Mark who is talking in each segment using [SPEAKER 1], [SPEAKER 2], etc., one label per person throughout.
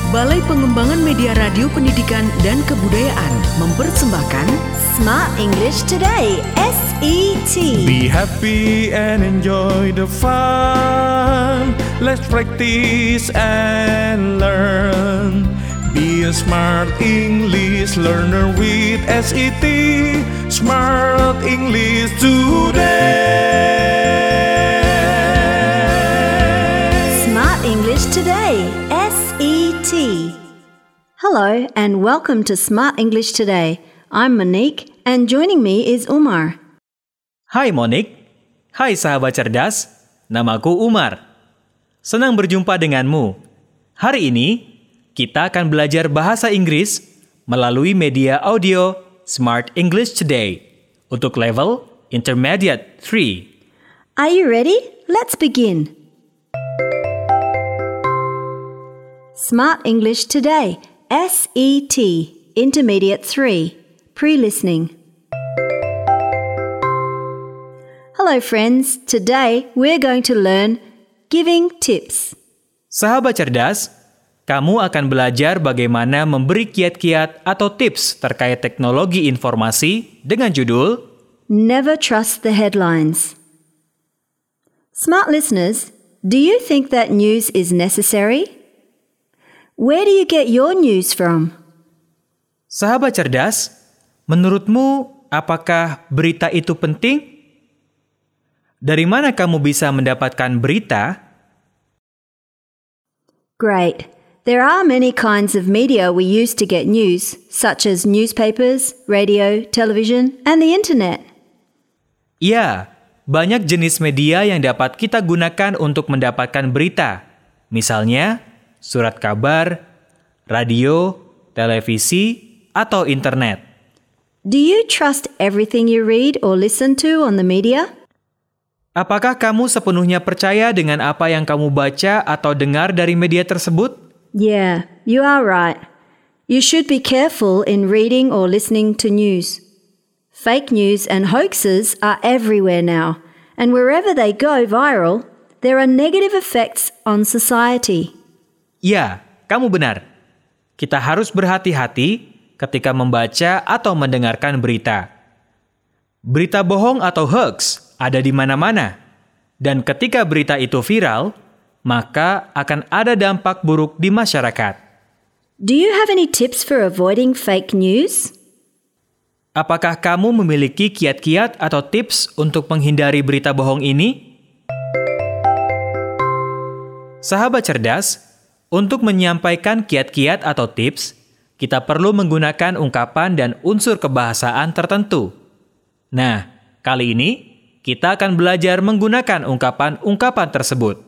[SPEAKER 1] Balai Pengembangan Media Radio Pendidikan dan Kebudayaan mempersembahkan
[SPEAKER 2] Smart English Today, SET.
[SPEAKER 3] Be happy and enjoy the fun. Let's practice and learn. Be a smart English learner with SET. Smart English Today.
[SPEAKER 2] Smart English Today, SET. Hello and welcome to Smart English Today. I'm Monique and joining me is Umar.
[SPEAKER 4] Hai Monique. Hai sahabat cerdas. Namaku Umar. Senang berjumpa denganmu. Hari ini kita akan belajar bahasa Inggris melalui media audio Smart English Today untuk level Intermediate 3.
[SPEAKER 2] Are you ready? Let's begin. Smart English Today, SET, Intermediate 3, Pre-listening. Hello friends, today we're going to learn giving tips.
[SPEAKER 4] Sahabat cerdas, kamu akan belajar bagaimana memberi kiat-kiat atau tips terkait teknologi informasi dengan judul
[SPEAKER 2] Never trust the headlines. Smart listeners, do you think that news is necessary? Where do you get your news from?
[SPEAKER 4] Sahabat cerdas, menurutmu apakah berita itu penting? Dari mana kamu bisa mendapatkan berita?
[SPEAKER 2] Great. There are many kinds of media we use to get news, such as newspapers, radio, television, and the internet.
[SPEAKER 4] Ya, banyak jenis media yang dapat kita gunakan untuk mendapatkan berita. Misalnya, surat kabar, radio, televisi, atau internet.
[SPEAKER 2] Do you trust everything you read or listen to on the media?
[SPEAKER 4] Apakah kamu sepenuhnya percaya dengan apa yang kamu baca atau dengar dari media tersebut?
[SPEAKER 2] Yeah, you are right. You should be careful in reading or listening to news. Fake news and hoaxes are everywhere now, and wherever they go viral, there are negative effects on society.
[SPEAKER 4] Ya, kamu benar. Kita harus berhati-hati ketika membaca atau mendengarkan berita. Berita bohong atau hoax ada di mana-mana. Dan ketika berita itu viral, maka akan ada dampak buruk di masyarakat.
[SPEAKER 2] Do you have any tips for avoiding fake news?
[SPEAKER 4] Apakah kamu memiliki kiat-kiat atau tips untuk menghindari berita bohong ini? Sahabat cerdas, untuk menyampaikan kiat-kiat atau tips, kita perlu menggunakan ungkapan dan unsur kebahasaan tertentu. Nah, kali ini kita akan belajar menggunakan ungkapan-ungkapan tersebut.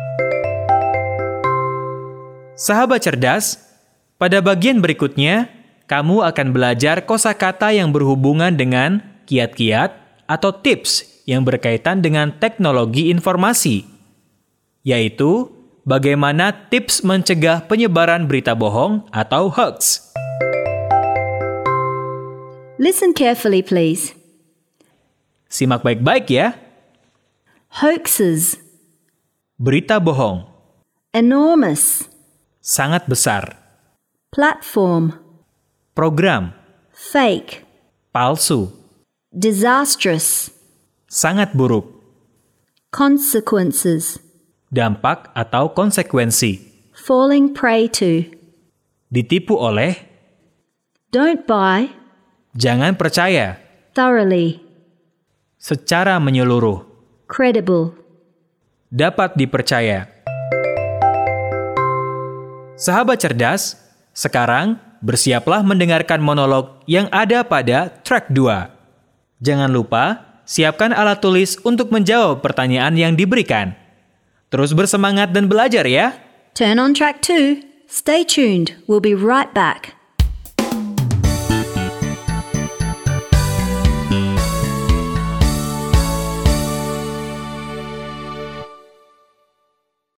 [SPEAKER 4] Sahabat cerdas, pada bagian berikutnya, kamu akan belajar kosakata yang berhubungan dengan kiat-kiat atau tips yang berkaitan dengan teknologi informasi, yaitu bagaimana tips mencegah penyebaran berita bohong atau hoax.
[SPEAKER 2] Listen carefully, please.
[SPEAKER 4] Simak baik-baik ya.
[SPEAKER 2] Hoaxes.
[SPEAKER 4] Berita bohong.
[SPEAKER 2] Enormous.
[SPEAKER 4] Sangat besar.
[SPEAKER 2] Platform.
[SPEAKER 4] Program.
[SPEAKER 2] Fake.
[SPEAKER 4] Palsu.
[SPEAKER 2] Disastrous.
[SPEAKER 4] Sangat buruk.
[SPEAKER 2] Consequences.
[SPEAKER 4] Dampak atau konsekuensi.
[SPEAKER 2] Falling prey to.
[SPEAKER 4] Ditipu oleh.
[SPEAKER 2] Don't buy.
[SPEAKER 4] Jangan percaya.
[SPEAKER 2] Thoroughly.
[SPEAKER 4] Secara menyeluruh.
[SPEAKER 2] Credible.
[SPEAKER 4] Dapat dipercaya. Sahabat cerdas, sekarang bersiaplah mendengarkan monolog yang ada pada track 2. Jangan lupa, siapkan alat tulis untuk menjawab pertanyaan yang diberikan. Terus bersemangat dan belajar ya.
[SPEAKER 2] Turn on track 2. Stay tuned. We'll be right back.